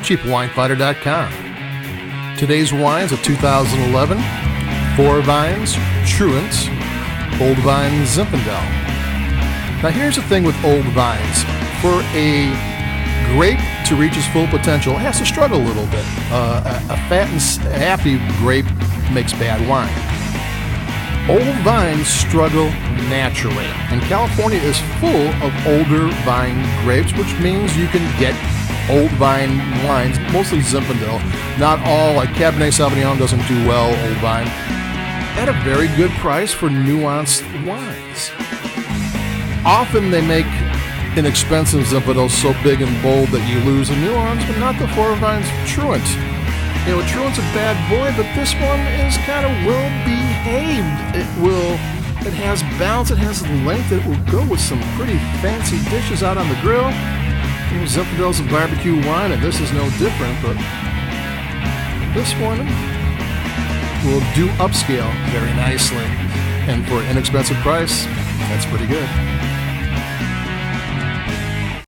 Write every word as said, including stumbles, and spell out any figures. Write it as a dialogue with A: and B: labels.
A: cheap wine fighter dot com. Today's wines of two thousand eleven, Four Vines, Truant, Old Vine Zinfandel. Now here's the thing with Old Vines. For a grape to reach its full potential, it has to struggle a little bit. Uh, a, a fat and happy grape makes bad wine. Old vines struggle naturally, and California is full of older vine grapes, which means you can get old vine wines, mostly Zinfandel. Not all, like Cabernet Sauvignon doesn't do well, old vine, at a very good price for nuanced wines. Often they make inexpensive Zinfandel so big and bold that you lose the nuance, but not the Four Vines Truant. You know, Truant's a bad boy, but this one is kind of well behaved. It will, it has balance, it has length, it will go with some pretty fancy dishes out on the grill. You know, Zinfandel's a barbecue wine, and this is no different, but this one will do upscale very nicely. And for an inexpensive price, that's pretty good.